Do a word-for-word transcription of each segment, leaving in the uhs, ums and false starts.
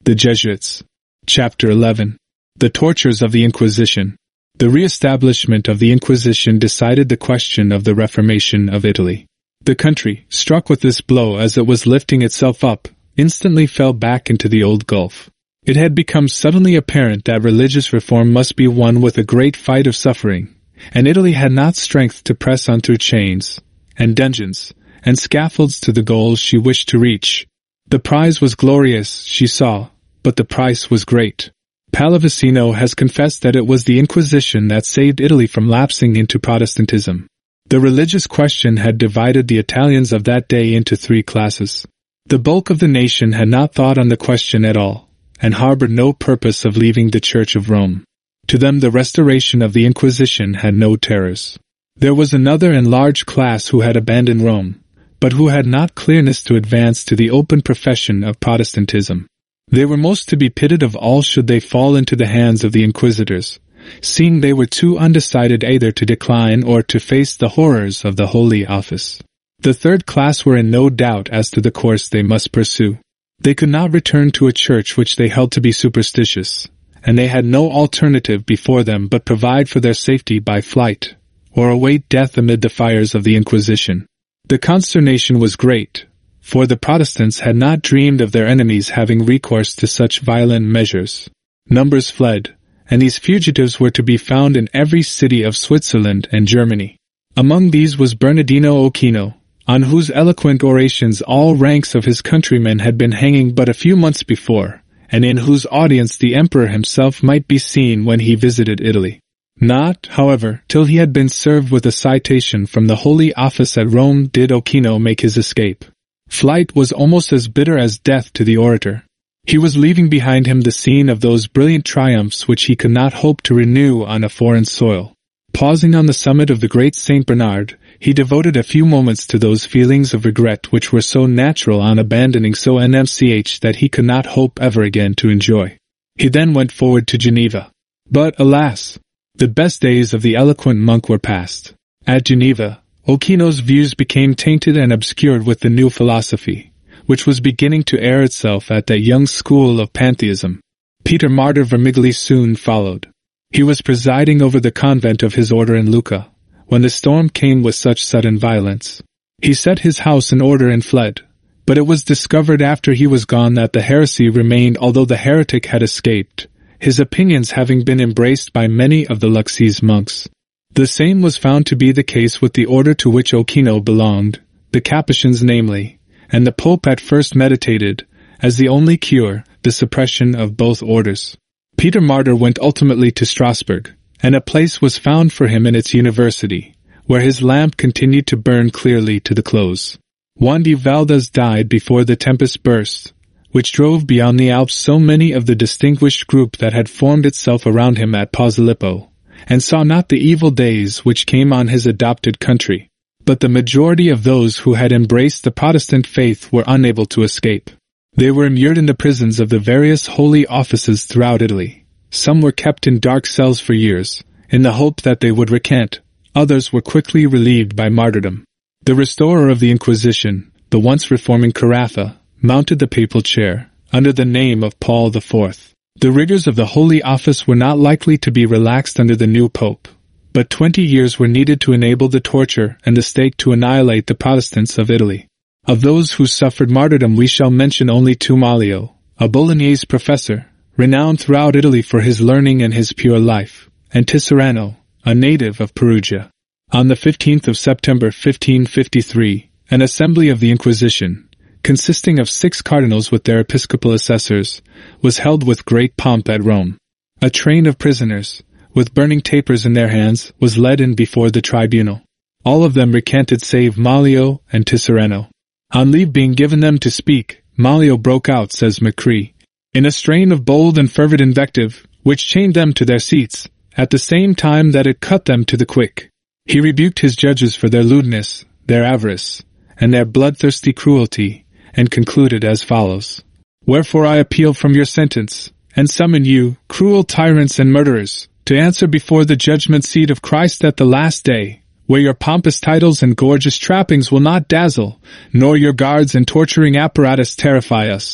The Jesuits. Chapter eleven. The Tortures of the Inquisition. The re-establishment of the Inquisition decided the question of the Reformation of Italy. The country, struck with this blow as it was lifting itself up, instantly fell back into the old gulf. It had become suddenly apparent that religious reform must be won with a great fight of suffering, and Italy had not strength to press on through chains, and dungeons, and scaffolds to the goals she wished to reach. The prize was glorious, she saw, but the price was great. Pallavicino has confessed that it was the Inquisition that saved Italy from lapsing into Protestantism. The religious question had divided the Italians of that day into three classes. The bulk of the nation had not thought on the question at all, and harbored no purpose of leaving the Church of Rome. To them the restoration of the Inquisition had no terrors. There was another and large class who had abandoned Rome, but who had not clearness to advance to the open profession of Protestantism. They were most to be pitied of all should they fall into the hands of the inquisitors, seeing they were too undecided either to decline or to face the horrors of the Holy Office. The third class were in no doubt as to the course they must pursue. They could not return to a church which they held to be superstitious, and they had no alternative before them but provide for their safety by flight, or await death amid the fires of the Inquisition. The consternation was great, for the Protestants had not dreamed of their enemies having recourse to such violent measures. Numbers fled, and these fugitives were to be found in every city of Switzerland and Germany. Among these was Bernardino Ochino, on whose eloquent orations all ranks of his countrymen had been hanging but a few months before, and in whose audience the emperor himself might be seen when he visited Italy. Not, however, till he had been served with a citation from the Holy Office at Rome did Ochino make his escape. Flight was almost as bitter as death to the orator. He was leaving behind him the scene of those brilliant triumphs which he could not hope to renew on a foreign soil. Pausing on the summit of the great Saint Bernard, he devoted a few moments to those feelings of regret which were so natural on abandoning so much that he could not hope ever again to enjoy. He then went forward to Geneva. But, alas! The best days of the eloquent monk were past. At Geneva, Ochino's views became tainted and obscured with the new philosophy, which was beginning to air itself at that young school of pantheism. Peter Martyr Vermigli soon followed. He was presiding over the convent of his order in Lucca, when the storm came with such sudden violence. He set his house in order and fled, but it was discovered after he was gone that the heresy remained although the heretic had escaped, his opinions having been embraced by many of the Luxese monks. The same was found to be the case with the order to which Ochino belonged, the Capuchins namely, and the Pope at first meditated, as the only cure, the suppression of both orders. Peter Martyr went ultimately to Strasbourg, and a place was found for him in its university, where his lamp continued to burn clearly to the close. Juan de Valdez died before the tempest burst, which drove beyond the Alps so many of the distinguished group that had formed itself around him at Posillipo, and saw not the evil days which came on his adopted country, but the majority of those who had embraced the Protestant faith were unable to escape. They were immured in the prisons of the various holy offices throughout Italy. Some were kept in dark cells for years, in the hope that they would recant. Others were quickly relieved by martyrdom. The restorer of the Inquisition, the once reforming Carafa, mounted the papal chair, under the name of Paul the Fourth. The rigors of the Holy Office were not likely to be relaxed under the new pope, but twenty years were needed to enable the torture and the stake to annihilate the Protestants of Italy. Of those who suffered martyrdom we shall mention only Tumalio, a Bolognese professor, renowned throughout Italy for his learning and his pure life, and Tiserano, a native of Perugia. On the fifteenth of September fifteen fifty-three, an assembly of the Inquisition, consisting of six cardinals with their episcopal assessors, was held with great pomp at Rome. A train of prisoners, with burning tapers in their hands, was led in before the tribunal. All of them recanted save Malio and Tiserano. On leave being given them to speak, Malio broke out, says Macri, in a strain of bold and fervid invective, which chained them to their seats, at the same time that it cut them to the quick. He rebuked his judges for their lewdness, their avarice, and their bloodthirsty cruelty, and concluded as follows. Wherefore I appeal from your sentence, and summon you, cruel tyrants and murderers, to answer before the judgment seat of Christ at the last day, where your pompous titles and gorgeous trappings will not dazzle, nor your guards and torturing apparatus terrify us.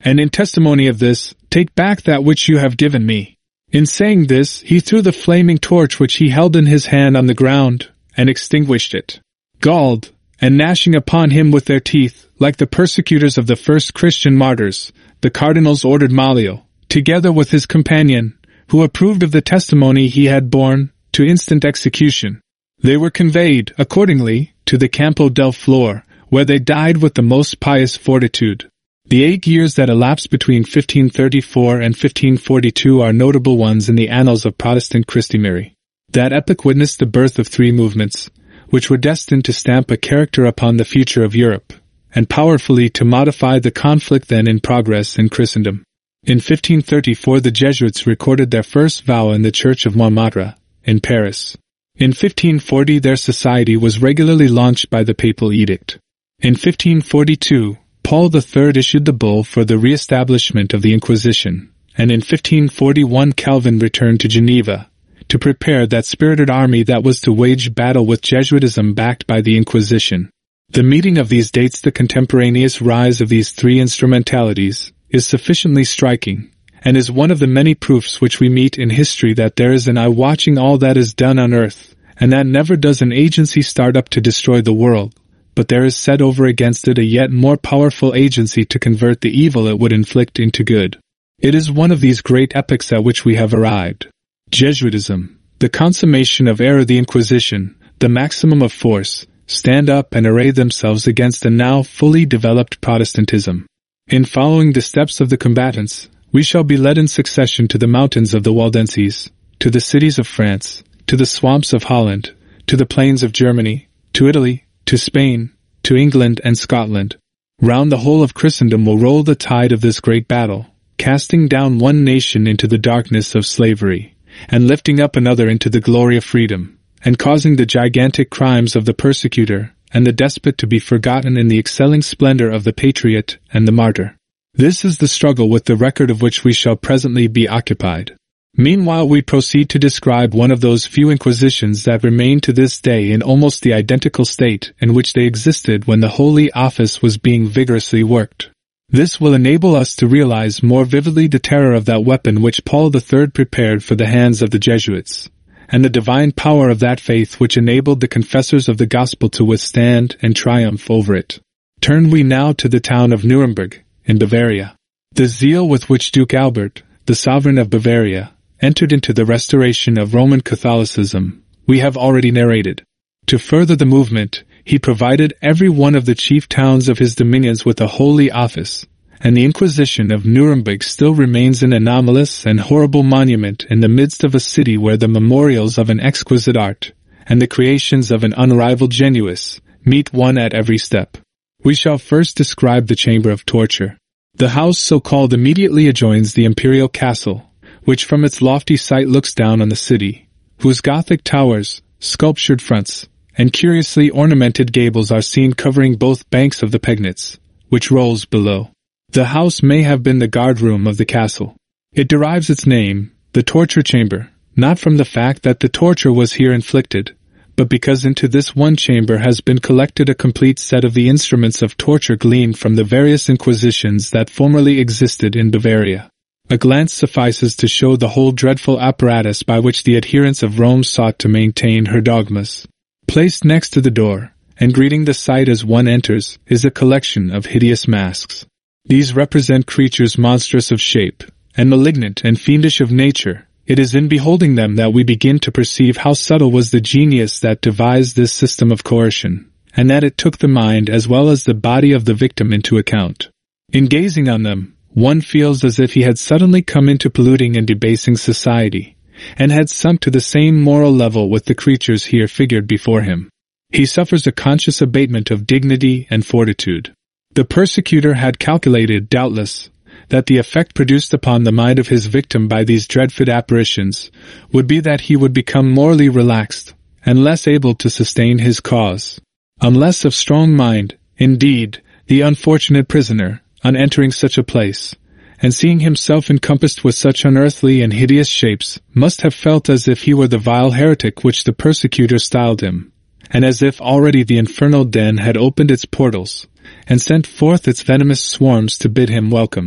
And in testimony of this, take back that which you have given me. In saying this, he threw the flaming torch which he held in his hand on the ground, and extinguished it. Galled, and gnashing upon him with their teeth, like the persecutors of the first Christian martyrs, the cardinals ordered Malio, together with his companion, who approved of the testimony he had borne, to instant execution. They were conveyed, accordingly, to the Campo del Flor, where they died with the most pious fortitude. The eight years that elapsed between fifteen thirty-four and fifteen forty-two are notable ones in the annals of Protestant Christianity. That epoch witnessed the birth of three movements, which were destined to stamp a character upon the future of Europe, and powerfully to modify the conflict then in progress in Christendom. In fifteen thirty-four the Jesuits recorded their first vow in the Church of Montmartre, in Paris. In fifteen forty their society was regularly launched by the papal edict. In fifteen forty-two, Paul the Third issued the bull for the re-establishment of the Inquisition, and in fifteen forty-one Calvin returned to Geneva, to prepare that spirited army that was to wage battle with Jesuitism backed by the Inquisition. The meeting of these dates, the contemporaneous rise of these three instrumentalities, is sufficiently striking, and is one of the many proofs which we meet in history that there is an eye watching all that is done on earth, and that never does an agency start up to destroy the world, but there is set over against it a yet more powerful agency to convert the evil it would inflict into good. It is one of these great epochs at which we have arrived. Jesuitism, the consummation of error, the Inquisition, the maximum of force, stand up and array themselves against a now fully developed Protestantism. In following the steps of the combatants, we shall be led in succession to the mountains of the Waldenses, to the cities of France, to the swamps of Holland, to the plains of Germany, to Italy, to Spain, to England and Scotland. Round the whole of Christendom will roll the tide of this great battle, casting down one nation into the darkness of slavery, and lifting up another into the glory of freedom, and causing the gigantic crimes of the persecutor and the despot to be forgotten in the excelling splendor of the patriot and the martyr. This is the struggle with the record of which we shall presently be occupied. Meanwhile we proceed to describe one of those few inquisitions that remain to this day in almost the identical state in which they existed when the Holy Office was being vigorously worked. This will enable us to realize more vividly the terror of that weapon which Paul the Third prepared for the hands of the Jesuits, and the divine power of that faith which enabled the confessors of the gospel to withstand and triumph over it. Turn we now to the town of Nuremberg, in Bavaria. The zeal with which Duke Albert, the sovereign of Bavaria, entered into the restoration of Roman Catholicism, we have already narrated. To further the movement, he provided every one of the chief towns of his dominions with a holy office, and the Inquisition of Nuremberg still remains an anomalous and horrible monument in the midst of a city where the memorials of an exquisite art, and the creations of an unrivaled genius, meet one at every step. We shall first describe the chamber of torture. The house so called immediately adjoins the imperial castle, which from its lofty site looks down on the city, whose Gothic towers, sculptured fronts, and curiously ornamented gables are seen covering both banks of the Pegnitz, which rolls below. The house may have been the guard-room of the castle. It derives its name, the torture chamber, not from the fact that the torture was here inflicted, but because into this one chamber has been collected a complete set of the instruments of torture gleaned from the various inquisitions that formerly existed in Bavaria. A glance suffices to show the whole dreadful apparatus by which the adherents of Rome sought to maintain her dogmas. Placed next to the door, and greeting the sight as one enters, is a collection of hideous masks. These represent creatures monstrous of shape, and malignant and fiendish of nature. It is in beholding them that we begin to perceive how subtle was the genius that devised this system of coercion, and that it took the mind as well as the body of the victim into account. In gazing on them, one feels as if he had suddenly come into polluting and debasing society, and had sunk to the same moral level with the creatures here figured before him. He suffers a conscious abatement of dignity and fortitude. The persecutor had calculated, doubtless, that the effect produced upon the mind of his victim by these dreadful apparitions would be that he would become morally relaxed, and less able to sustain his cause. Unless of strong mind, indeed, the unfortunate prisoner, on entering such a place, and seeing himself encompassed with such unearthly and hideous shapes, must have felt as if he were the vile heretic which the persecutor styled him, and as if already the infernal den had opened its portals, and sent forth its venomous swarms to bid him welcome.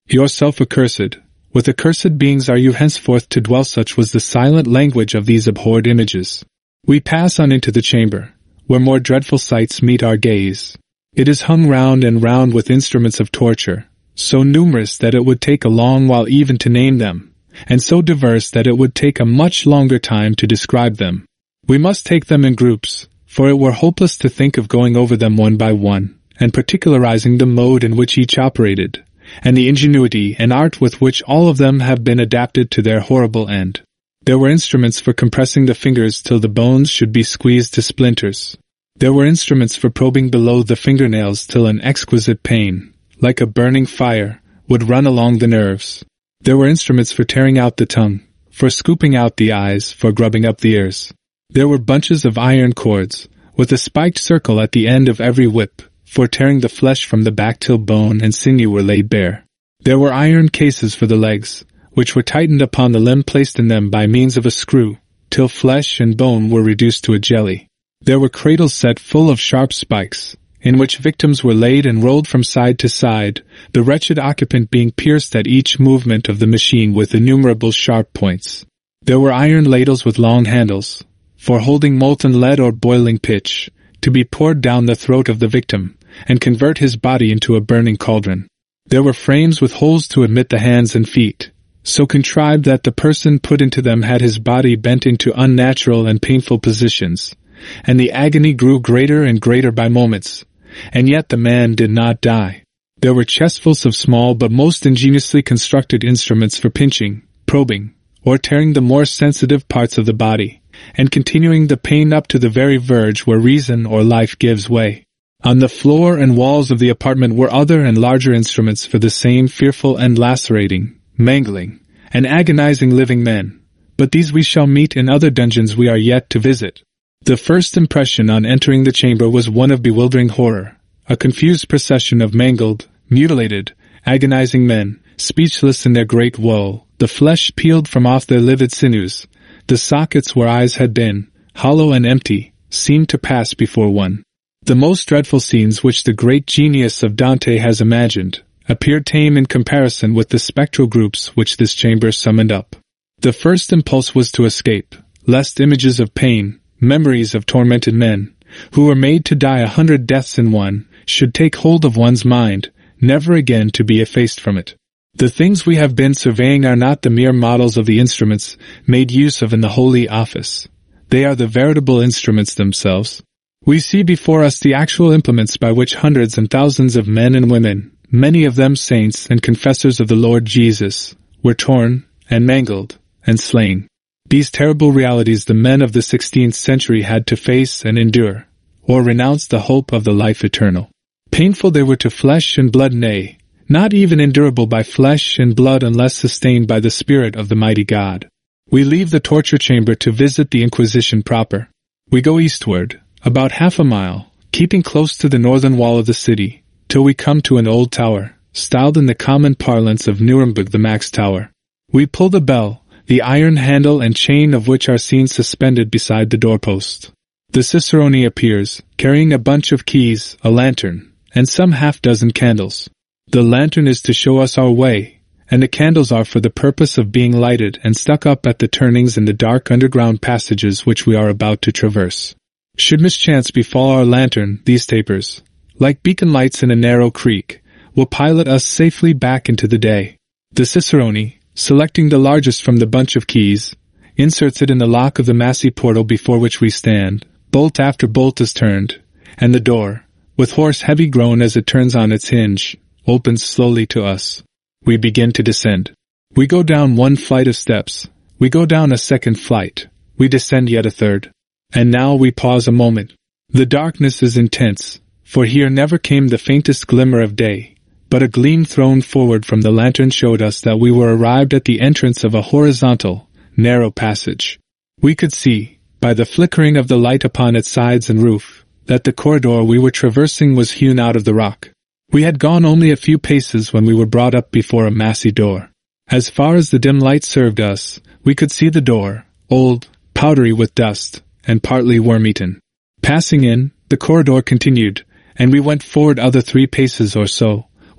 Yourself accursed, with accursed beings are you henceforth to dwell. Such was the silent language of these abhorred images. We pass on into the chamber, where more dreadful sights meet our gaze. It is hung round and round with instruments of torture, so numerous that it would take a long while even to name them, and so diverse that it would take a much longer time to describe them. We must take them in groups, for it were hopeless to think of going over them one by one, and particularizing the mode in which each operated, and the ingenuity and art with which all of them have been adapted to their horrible end. There were instruments for compressing the fingers till the bones should be squeezed to splinters. There were instruments for probing below the fingernails till an exquisite pain, like a burning fire, would run along the nerves. There were instruments for tearing out the tongue, for scooping out the eyes, for grubbing up the ears. There were bunches of iron cords, with a spiked circle at the end of every whip, for tearing the flesh from the back till bone and sinew were laid bare. There were iron cases for the legs, which were tightened upon the limb placed in them by means of a screw, till flesh and bone were reduced to a jelly. There were cradles set full of sharp spikes, in which victims were laid and rolled from side to side, the wretched occupant being pierced at each movement of the machine with innumerable sharp points. There were iron ladles with long handles, for holding molten lead or boiling pitch, to be poured down the throat of the victim, and convert his body into a burning cauldron. There were frames with holes to admit the hands and feet, so contrived that the person put into them had his body bent into unnatural and painful positions, and the agony grew greater and greater by moments, and yet the man did not die. There were chestfuls of small but most ingeniously constructed instruments for pinching, probing, or tearing the more sensitive parts of the body, and continuing the pain up to the very verge where reason or life gives way. On the floor and walls of the apartment were other and larger instruments for the same fearful and lacerating, mangling, and agonizing living men, but these we shall meet in other dungeons we are yet to visit. The first impression on entering the chamber was one of bewildering horror, a confused procession of mangled, mutilated, agonizing men, speechless in their great woe, the flesh peeled from off their livid sinews, the sockets where eyes had been, hollow and empty, seemed to pass before one. The most dreadful scenes which the great genius of Dante has imagined appeared tame in comparison with the spectral groups which this chamber summoned up. The first impulse was to escape, lest images of pain, memories of tormented men, who were made to die a hundred deaths in one, should take hold of one's mind, never again to be effaced from it. The things we have been surveying are not the mere models of the instruments made use of in the Holy Office. They are the veritable instruments themselves. We see before us the actual implements by which hundreds and thousands of men and women, many of them saints and confessors of the Lord Jesus, were torn, and mangled, and slain. These terrible realities the men of the sixteenth century had to face and endure, or renounce the hope of the life eternal. Painful they were to flesh and blood, nay, not even endurable by flesh and blood unless sustained by the Spirit of the mighty God. We leave the torture chamber to visit the Inquisition proper. We go eastward, about half a mile, keeping close to the northern wall of the city, till we come to an old tower, styled in the common parlance of Nuremberg the Max Tower. We pull the bell, the iron handle and chain of which are seen suspended beside the doorpost. The cicerone appears, carrying a bunch of keys, a lantern, and some half-dozen candles. The lantern is to show us our way, and the candles are for the purpose of being lighted and stuck up at the turnings in the dark underground passages which we are about to traverse. Should mischance befall our lantern, these tapers, like beacon lights in a narrow creek, will pilot us safely back into the day. The cicerone, selecting the largest from the bunch of keys, inserts it in the lock of the massy portal before which we stand. Bolt after bolt is turned, and the door, with hoarse heavy groan as it turns on its hinge, opens slowly to us. We begin to descend. We go down one flight of steps. We go down a second flight. We descend yet a third. And now we pause a moment. The darkness is intense, for here never came the faintest glimmer of day, but a gleam thrown forward from the lantern showed us that we were arrived at the entrance of a horizontal, narrow passage. We could see, by the flickering of the light upon its sides and roof, that the corridor we were traversing was hewn out of the rock. We had gone only a few paces when we were brought up before a massy door. As far as the dim light served us, we could see the door, old, powdery with dust, and partly worm-eaten. Passing in, the corridor continued, and we went forward other three paces or so,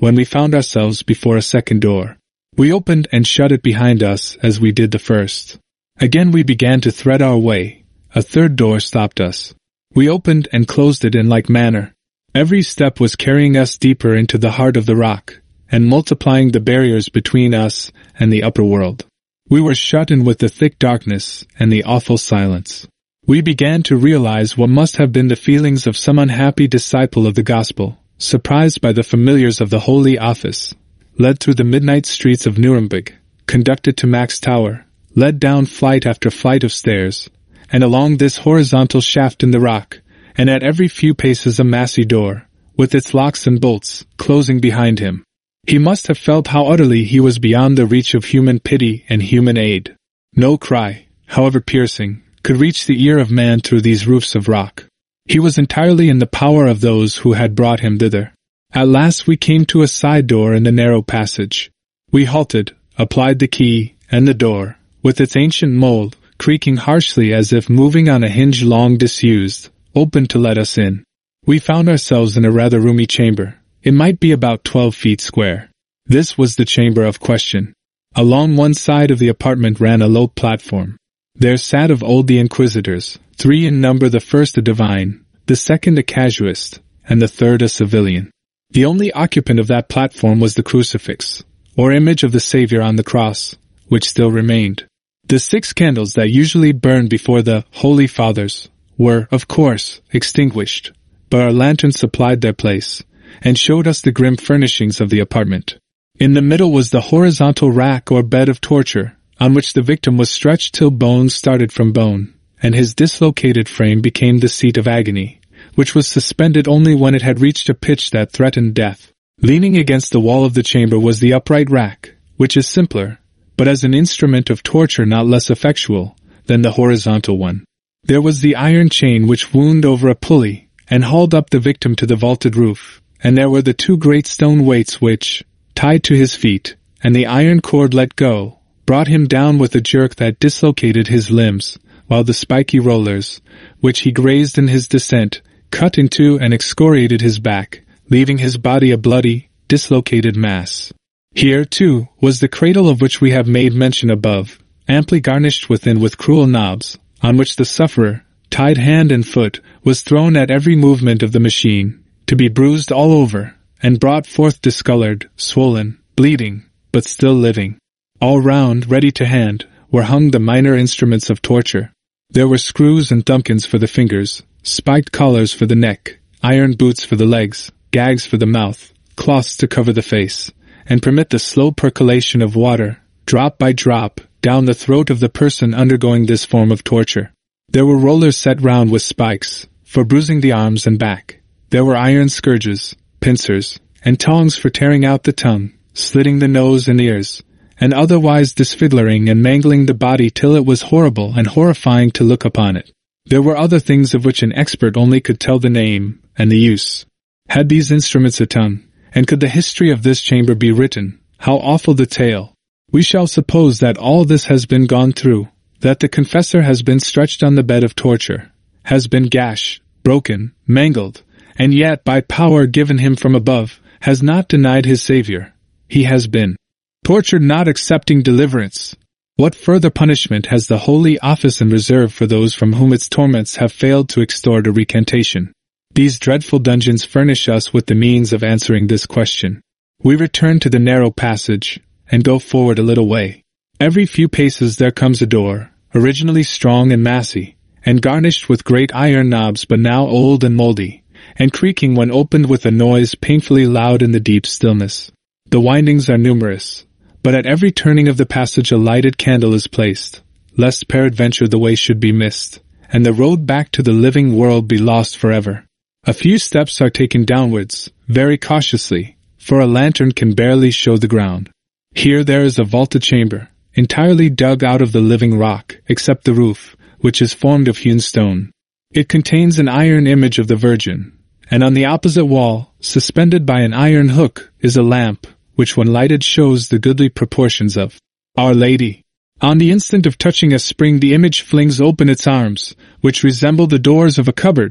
when we found ourselves before a second door. We opened and shut it behind us as we did the first. Again we began to thread our way. A third door stopped us. We opened and closed it in like manner. Every step was carrying us deeper into the heart of the rock, and multiplying the barriers between us and the upper world. We were shut in with the thick darkness and the awful silence. We began to realize what must have been the feelings of some unhappy disciple of the gospel, surprised by the familiars of the Holy Office, led through the midnight streets of Nuremberg, conducted to Max Tower, led down flight after flight of stairs, and along this horizontal shaft in the rock, and at every few paces a massy door, with its locks and bolts, closing behind him. He must have felt how utterly he was beyond the reach of human pity and human aid. No cry, however piercing, could reach the ear of man through these roofs of rock. He was entirely in the power of those who had brought him thither. At last we came to a side door in the narrow passage. We halted, applied the key, and the door, with its ancient mold, creaking harshly as if moving on a hinge long disused, opened to let us in. We found ourselves in a rather roomy chamber. It might be about twelve feet square. This was the chamber of question. Along one side of the apartment ran a low platform. There sat of old the inquisitors, three in number, the first a divine, the second a casuist, and the third a civilian. The only occupant of that platform was the crucifix, or image of the Savior on the cross, which still remained. The six candles that usually burned before the Holy Fathers were, of course, extinguished, but our lanterns supplied their place, and showed us the grim furnishings of the apartment. In the middle was the horizontal rack or bed of torture, on which the victim was stretched till bone started from bone, and his dislocated frame became the seat of agony, which was suspended only when it had reached a pitch that threatened death. Leaning against the wall of the chamber was the upright rack, which is simpler, but as an instrument of torture not less effectual, than the horizontal one. There was the iron chain which wound over a pulley, and hauled up the victim to the vaulted roof, and there were the two great stone weights which, tied to his feet, and the iron cord let go, brought him down with a jerk that dislocated his limbs, while the spiky rollers, which he grazed in his descent, cut into and excoriated his back, leaving his body a bloody, dislocated mass. Here, too, was the cradle of which we have made mention above, amply garnished within with cruel knobs, on which the sufferer, tied hand and foot, was thrown at every movement of the machine, to be bruised all over, and brought forth discolored, swollen, bleeding, but still living. All round, ready to hand, were hung the minor instruments of torture. There were screws and thumbkins for the fingers, spiked collars for the neck, iron boots for the legs, gags for the mouth, cloths to cover the face, and permit the slow percolation of water, drop by drop, down the throat of the person undergoing this form of torture. There were rollers set round with spikes, for bruising the arms and back. There were iron scourges, pincers, and tongs for tearing out the tongue, slitting the nose and ears, and otherwise disfiguring and mangling the body till it was horrible and horrifying to look upon it. There were other things of which an expert only could tell the name and the use. Had these instruments a tongue, and could the history of this chamber be written, how awful the tale! We shall suppose that all this has been gone through, that the confessor has been stretched on the bed of torture, has been gashed, broken, mangled, and yet by power given him from above, has not denied his Savior. He has been tortured, not accepting deliverance. What further punishment has the Holy Office in reserve for those from whom its torments have failed to extort a recantation? These dreadful dungeons furnish us with the means of answering this question. We return to the narrow passage, and go forward a little way. Every few paces there comes a door, originally strong and massy, and garnished with great iron knobs but now old and mouldy, and creaking when opened with a noise painfully loud in the deep stillness. The windings are numerous, but at every turning of the passage a lighted candle is placed, lest peradventure the way should be missed, and the road back to the living world be lost forever. A few steps are taken downwards, very cautiously, for a lantern can barely show the ground. Here there is a vaulted chamber, entirely dug out of the living rock, except the roof, which is formed of hewn stone. It contains an iron image of the Virgin, and on the opposite wall, suspended by an iron hook, is a lamp, which when lighted shows the goodly proportions of Our Lady. On the instant of touching a spring the image flings open its arms, which resemble the doors of a cupboard,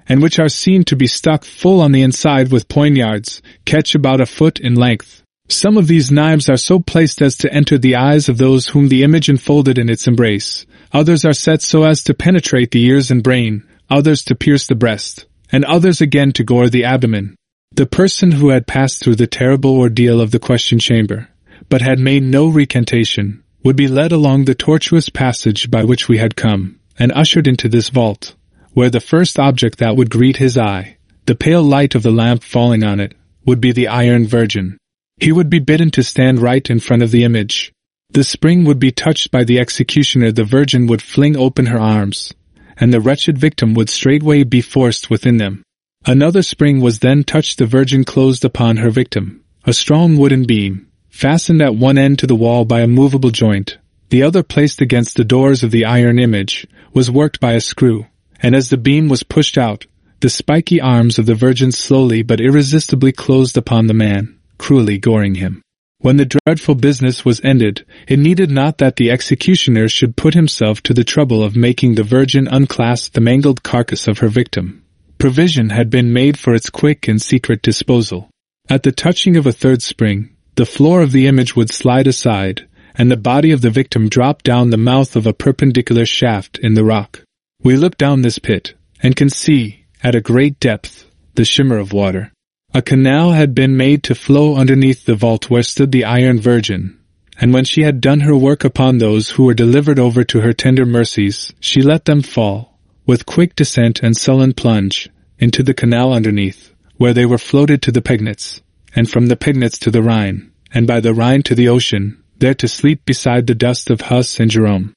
and which are seen to be stuck full on the inside with poignards, catch about a foot in length. Some of these knives are so placed as to enter the eyes of those whom the image enfolded in its embrace, others are set so as to penetrate the ears and brain, others to pierce the breast, and others again to gore the abdomen. The person who had passed through the terrible ordeal of the question chamber, but had made no recantation, would be led along the tortuous passage by which we had come, and ushered into this vault, where the first object that would greet his eye, the pale light of the lamp falling on it, would be the Iron Virgin. He would be bidden to stand right in front of the image. The spring would be touched by the executioner, the Virgin would fling open her arms, and the wretched victim would straightway be forced within them. Another spring was then touched, the Virgin closed upon her victim. A strong wooden beam, fastened at one end to the wall by a movable joint, the other placed against the doors of the iron image, was worked by a screw, and as the beam was pushed out, the spiky arms of the Virgin slowly but irresistibly closed upon the man, cruelly goring him. When the dreadful business was ended, it needed not that the executioner should put himself to the trouble of making the Virgin unclasp the mangled carcass of her victim. Provision had been made for its quick and secret disposal. At the touching of a third spring, the floor of the image would slide aside, and the body of the victim drop down the mouth of a perpendicular shaft in the rock. We look down this pit, and can see, at a great depth, the shimmer of water. A canal had been made to flow underneath the vault where stood the Iron Virgin, and when she had done her work upon those who were delivered over to her tender mercies, she let them fall, with quick descent and sullen plunge, into the canal underneath, where they were floated to the Pegnitz, and from the Pegnitz to the Rhine, and by the Rhine to the ocean, there to sleep beside the dust of Huss and Jerome.